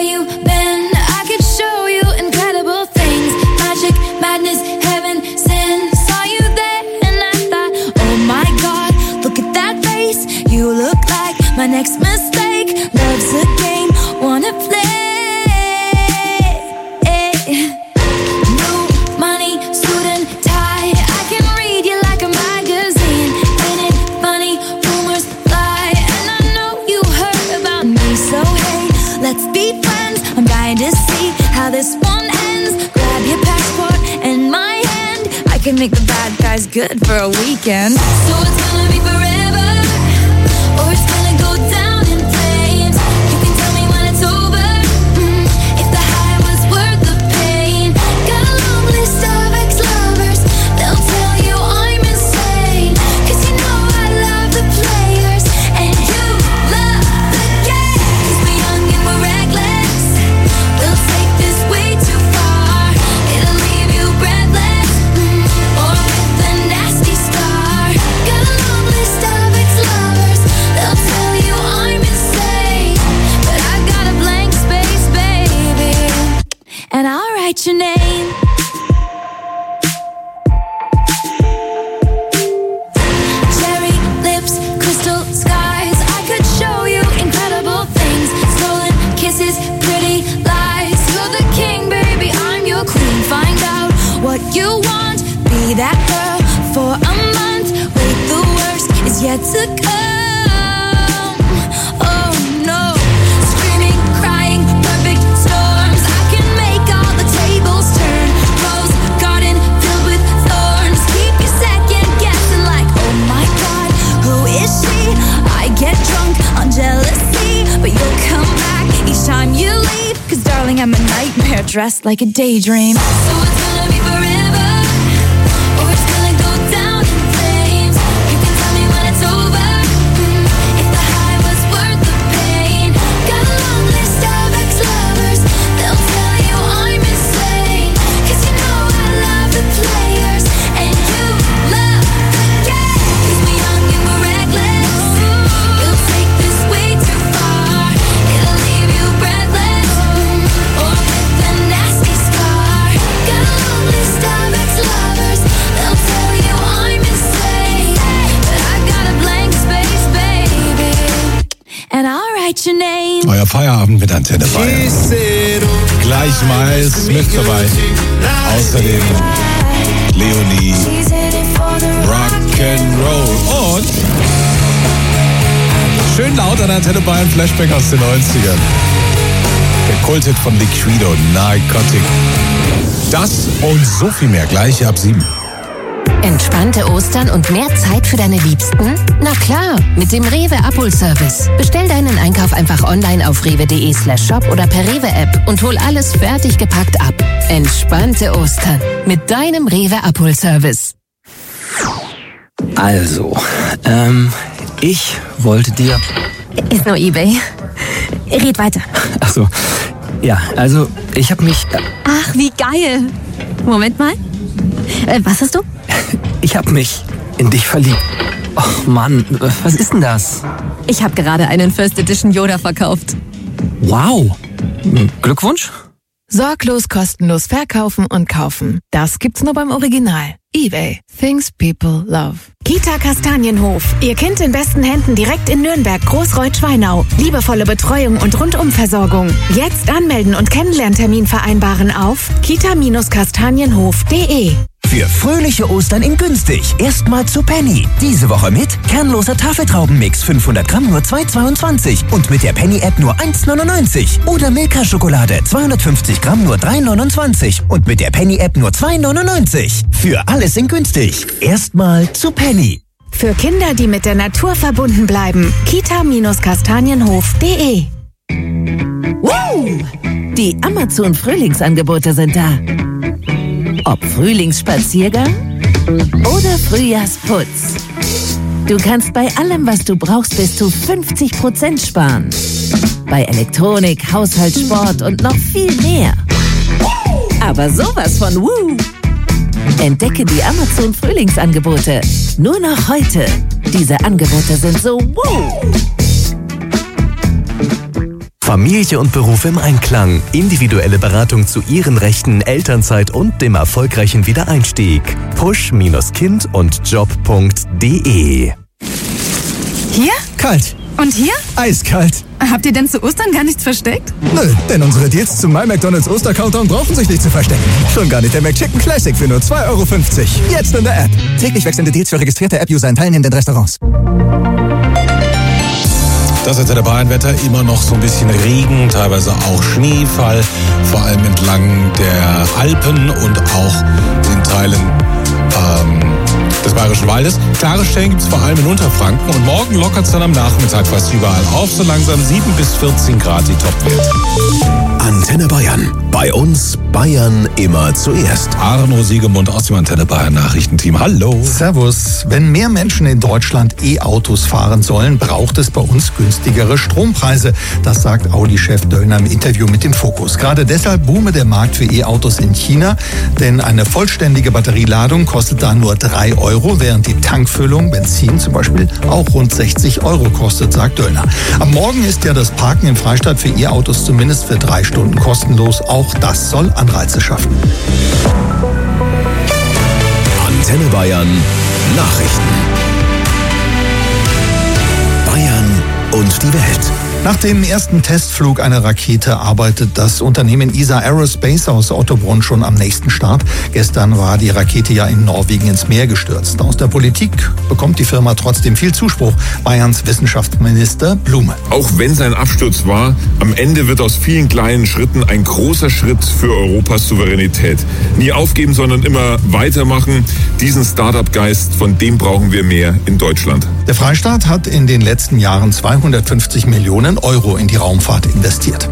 let's be friends. I'm dying to see how this one ends. Grab your passport and my hand. I can make the bad guys good for a weekend. So it's gonna be forever, or it's gonna go down in flames. You can tell me when it's over, if the high was worth the pain. Got a long list of ex-lovers, they'll tell you I'm insane. 'Cause you know I love the players, and you love the game. 'Cause we're young and we're reckless, we'll take this way too far. It'll leave you breathless, or with a nasty scar. Got a long list of ex-lovers, they'll tell you I'm insane. But I got a blank space, baby, and I'll write your name. Cherry lips, crystal skies, I could show you incredible things. Stolen kisses, pretty lies. You're the king, baby, I'm your queen. Find out what you want, be that girl for a month. Wait, the worst is yet to come. Oh no, screaming, crying, perfect storms. I can make all the tables turn. Rose garden filled with thorns. Keep you second guessing like, oh my god, who is she? I get drunk on jealousy, but you'll come back each time you leave. 'Cause darling, I'm a nightmare dressed like a daydream. So it's gonna be forever, or it's gonna go down in flames. You can tell me when it's over, if the high was worth the pain. Got a long list of ex-lovers, they'll tell you I'm insane. 'Cause you know I love the players, and you love the game. 'Cause we're young and we're reckless, you'll take this way too far. It'll leave you breathless, or with a nasty scar. Got a long list of ex-lovers, they'll tell you I'm insane. But I got a blank space, baby, and I'll write your name. Euer Feierabend mit Antenne Bayern. Gleich Miles Smith dabei. Außerdem Leonie, Rock'n'Roll und schön laut an Antenne Bayern, Flashback aus den 90ern. Der Kulthit von Liquido, Narcotic. Das und so viel mehr gleich ab 7. Entspannte Ostern und mehr Zeit für deine Liebsten? Na klar, mit dem Rewe Abholservice. Bestell deinen Einkauf einfach online auf rewe.de/shop oder per Rewe-App und hol alles fertig gepackt ab. Entspannte Ostern mit deinem Rewe Abholservice. Also, ich wollte dir... Ist nur eBay. Red weiter. Ach so, ja, also ich habe mich... Ach, wie geil. Moment mal. Was hast du? Ich habe mich in dich verliebt. Oh Mann, was ist denn das? Ich habe gerade einen First Edition Yoda verkauft. Wow, Glückwunsch. Sorglos, kostenlos verkaufen und kaufen. Das gibt's nur beim Original. eBay. Things people love. Kita Kastanienhof. Ihr Kind in besten Händen direkt in Nürnberg, Großreuth-Schweinau. Liebevolle Betreuung und Rundumversorgung. Jetzt anmelden und Kennenlerntermin vereinbaren auf kita-kastanienhof.de. Für fröhliche Ostern in günstig. Erstmal zu Penny. Diese Woche mit kernloser Tafeltraubenmix 500 Gramm nur 2,22 und mit der Penny-App nur 1,99. Oder Milka-Schokolade 250 Gramm nur 3,29 und mit der Penny-App nur 2,99. Für alles in günstig. Erstmal zu Penny. Für Kinder, die mit der Natur verbunden bleiben. kita-kastanienhof.de. Wow! Die Amazon-Frühlingsangebote sind da. Ob Frühlingsspaziergang oder Frühjahrsputz. Du kannst bei allem, was du brauchst, bis zu 50% sparen. Bei Elektronik, Haushalt, Sport und noch viel mehr. Aber sowas von Woo! Entdecke die Amazon-Frühlingsangebote. Nur noch heute. Diese Angebote sind so Woo! Familie und Beruf im Einklang. Individuelle Beratung zu Ihren Rechten, Elternzeit und dem erfolgreichen Wiedereinstieg. push-kind und job.de. Hier? Kalt. Und hier? Eiskalt. Habt ihr denn zu Ostern gar nichts versteckt? Nö, denn unsere Deals zum My McDonald's Oster-Countdown brauchen sich nicht zu verstecken. Schon gar nicht der McChicken Classic für nur 2,50 €. Jetzt in der App. Täglich wechselnde Deals für registrierte App-User in teilnehmenden Restaurants. Das Antenne Bayern Wetter, immer noch so ein bisschen Regen, teilweise auch Schneefall, vor allem entlang der Alpen und auch in Teilen des Bayerischen Waldes. Klare Stellen gibt es vor allem in Unterfranken und morgen lockert es dann am Nachmittag fast überall auf, so langsam 7 bis 14 Grad die Topwerte. Antenne Bayern. Bei uns Bayern immer zuerst. Arno Siegemund aus dem Antenne Bayern Nachrichtenteam. Hallo. Servus. Wenn mehr Menschen in Deutschland E-Autos fahren sollen, braucht es bei uns günstigere Strompreise. Das sagt Audi-Chef Döllner im Interview mit dem Fokus. Gerade deshalb boome der Markt für E-Autos in China, denn eine vollständige Batterieladung kostet da nur 3 €, während die Tankfüllung, Benzin zum Beispiel, auch rund 60 € kostet, sagt Döllner. Am Morgen ist ja das Parken im Freistaat für E-Autos zumindest für 3 Stunden kostenlos. Auch das soll Anreize schaffen. Antenne Bayern Nachrichten. Bayern und die Welt. Nach dem ersten Testflug einer Rakete arbeitet das Unternehmen ESA Aerospace aus Ottobrunn schon am nächsten Start. Gestern war die Rakete ja in Norwegen ins Meer gestürzt. Aus der Politik bekommt die Firma trotzdem viel Zuspruch. Bayerns Wissenschaftsminister Blume. Auch wenn es ein Absturz war, am Ende wird aus vielen kleinen Schritten ein großer Schritt für Europas Souveränität. Nie aufgeben, sondern immer weitermachen. Diesen Start-up-Geist, von dem brauchen wir mehr in Deutschland. Der Freistaat hat in den letzten Jahren 250 Millionen € in die Raumfahrt investiert.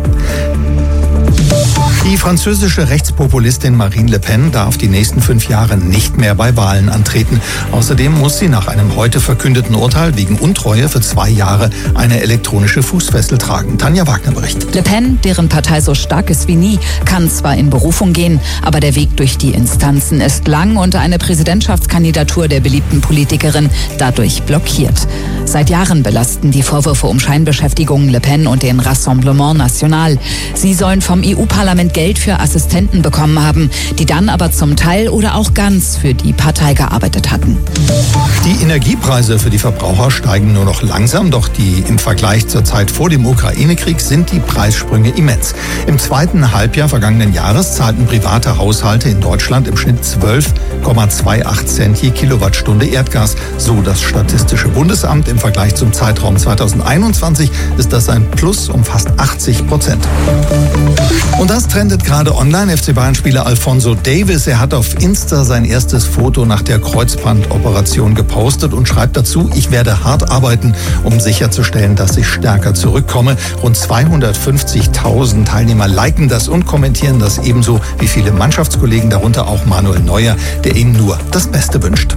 Die französische Rechtspopulistin Marine Le Pen darf die nächsten 5 Jahre nicht mehr bei Wahlen antreten. Außerdem muss sie nach einem heute verkündeten Urteil wegen Untreue für 2 Jahre eine elektronische Fußfessel tragen. Tanja Wagner berichtet. Le Pen, deren Partei so stark ist wie nie, kann zwar in Berufung gehen, aber der Weg durch die Instanzen ist lang und eine Präsidentschaftskandidatur der beliebten Politikerin dadurch blockiert. Seit Jahren belasten die Vorwürfe um Scheinbeschäftigung Le Pen und den Rassemblement National. Sie sollen vom EU-Parlament Geld für Assistenten bekommen haben, die dann aber zum Teil oder auch ganz für die Partei gearbeitet hatten. Die Energiepreise für die Verbraucher steigen nur noch langsam, doch im Vergleich zur Zeit vor dem Ukraine-Krieg sind die Preissprünge immens. Im zweiten Halbjahr vergangenen Jahres zahlten private Haushalte in Deutschland im Schnitt 12,28 Cent je Kilowattstunde Erdgas, so das Statistische Bundesamt. Im Vergleich zum Zeitraum 2021 ist das ein Plus um fast 80%. Und das trendet gerade online. FC Bayern-Spieler Alphonso Davies, er hat auf Insta sein erstes Foto nach der Kreuzbandoperation gepostet und schreibt dazu: Ich werde hart arbeiten, um sicherzustellen, dass ich stärker zurückkomme. Rund 250.000 Teilnehmer liken das und kommentieren das ebenso wie viele Mannschaftskollegen, darunter auch Manuel Neuer, der ihm nur das Beste wünscht.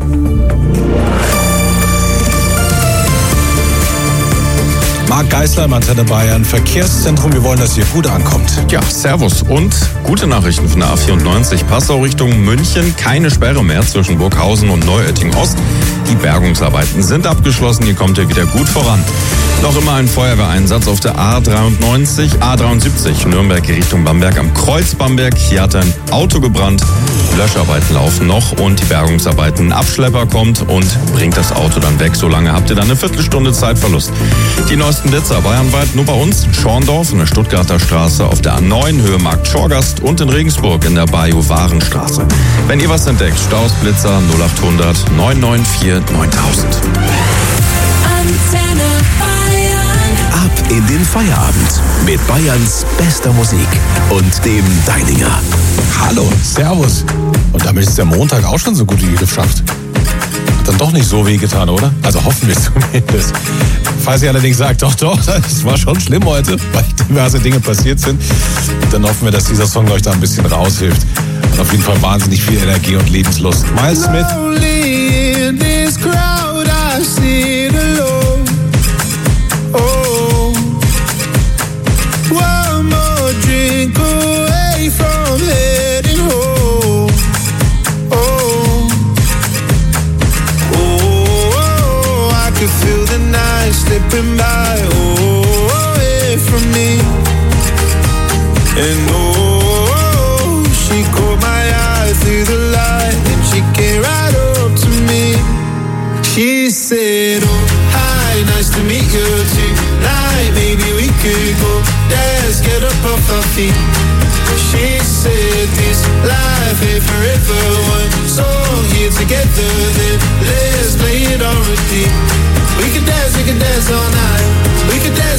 Marc Geisler im Antenne Bayern Verkehrszentrum. Wir wollen, dass hier gut ankommt. Ja, servus und gute Nachrichten von der A94 Passau Richtung München. Keine Sperre mehr zwischen Burghausen und Neuötting-Ost. Die Bergungsarbeiten sind abgeschlossen. Hier kommt ihr wieder gut voran. Noch immer ein Feuerwehreinsatz auf der A73 Nürnberg Richtung Bamberg am Kreuz Bamberg. Hier hat ein Auto gebrannt. Löscharbeiten laufen noch und die Bergungsarbeiten. Ein Abschlepper kommt und bringt das Auto dann weg. So lange habt ihr dann eine Viertelstunde Zeitverlust. Die neuesten Blitzer bayernweit nur bei uns in Schorndorf in der Stuttgarter Straße, auf der A9 Höhe Markt Schorgast und in Regensburg in der Bayou-Warenstraße. Wenn ihr was entdeckt, Staus, Blitzer 0800 994 9000. Antenne Bayern. Ab in den Feierabend mit Bayerns bester Musik und dem Deininger. Hallo, servus. Und damit ist der Montag auch schon so gut wie geschafft. Hat dann doch nicht so wehgetan, oder? Also hoffen wir zumindest. Falls ihr allerdings sagt, doch, das war schon schlimm heute, weil diverse Dinge passiert sind, dann hoffen wir, dass dieser Song euch da ein bisschen raushilft. Und auf jeden Fall wahnsinnig viel Energie und Lebenslust. Miles Smith. In this crowd I sit alone. Oh, one more drink away from heading home. Oh, oh, I could feel the night slipping by. Oh, away from me. And oh, she caught my eye through the light and she came right up to me. She said, oh, hi, nice to meet you tonight. Maybe we could go dance, get up off our feet. She said this life ain't forever. One song here together, then let's play it on repeat. We can dance all night. We can dance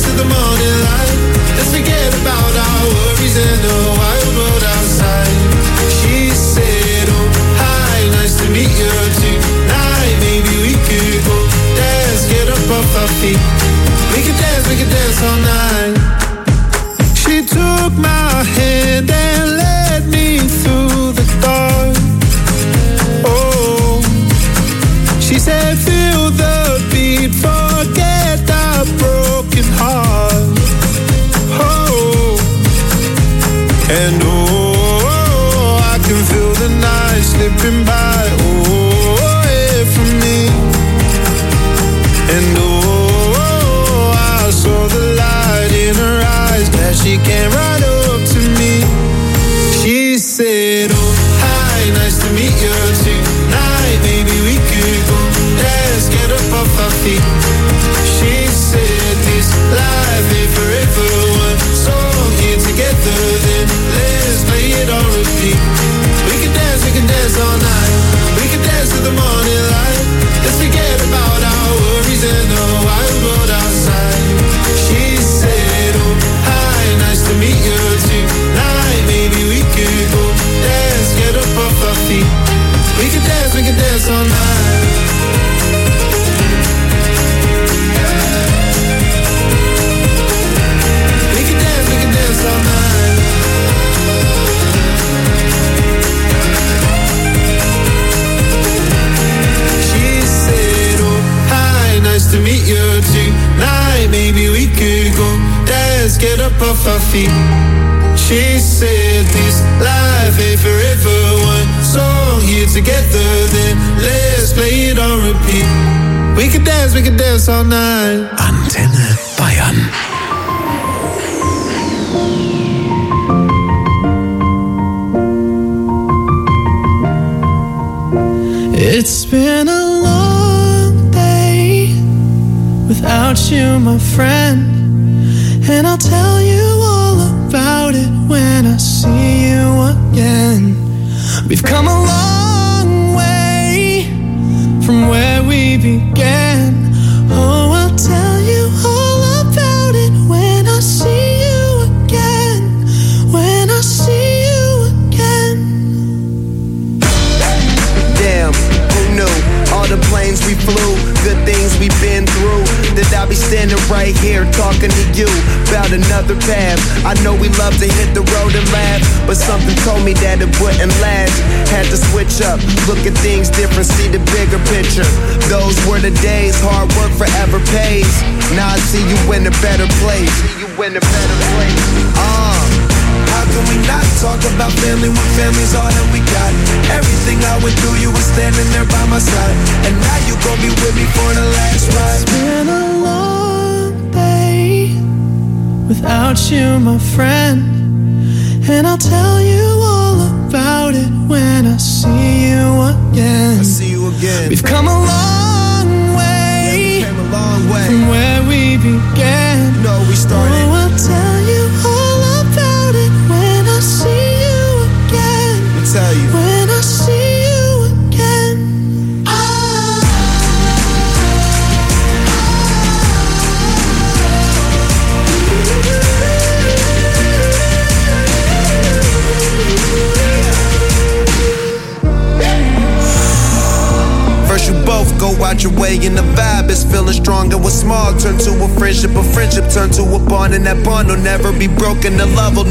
Let's forget about our worries in the wild world outside. She said, oh, hi, nice to meet you tonight. Maybe we could go dance, get up off our feet. We could dance all night. She took my hand and led me through the dark. Oh, she said, feel the beat, forget the broken heart. Oh, and oh, I can feel the night slipping by. Oh, yeah, for me. And oh, I saw the light in her eyes. Glad she came right up to me. She said, oh, hi, nice to meet you tonight. Maybe we could go dance, get up off our feet. She said, this life ain't forever. One song here together, then let's play it on repeat. We can dance all night. We can dance to the morning light. Let's forget about our worries and the wild world outside. She said, oh, hi, nice to meet you tonight. Maybe we could go dance, get up off our feet. We can dance all night. We can dance all night. She said, oh, hi, nice to meet you tonight. Maybe we could go dance, get up off our feet. She said, this life ain't forever. One song here together, then let's play it on repeat. We can dance all night. Antenne Bayern. It's been a long day without you, my friend. And I'll tell you all about it when I see you again. We've come a long way from where we began. Oh, I'll tell you all about it when I see you again. When I see you again. Damn, who knew? All the planes we flew, good things we've been through. That I'll be standing right here talking to you about another path. I know we love to hit the road and laugh, but something told me that it wouldn't last. Had to switch up, look at things different, see the bigger picture. Those were the days, hard work forever pays. Now I see you in a better place. How can we not talk about family when family's all that we got? Everything I went through, you were standing there by my side. And now you gon' be with me for the last ride. It's been a long day without you, my friend. And I'll tell you all about it when I see you again. We've come a long way, from where we began. We started. Oh, I'll tell you all about it when I see you again. Tell you. When I see you again. First you both go out your way and the vibe is feeling strong. And what's small turn to a friendship turn to a bond. And that bond will never be broken. The love will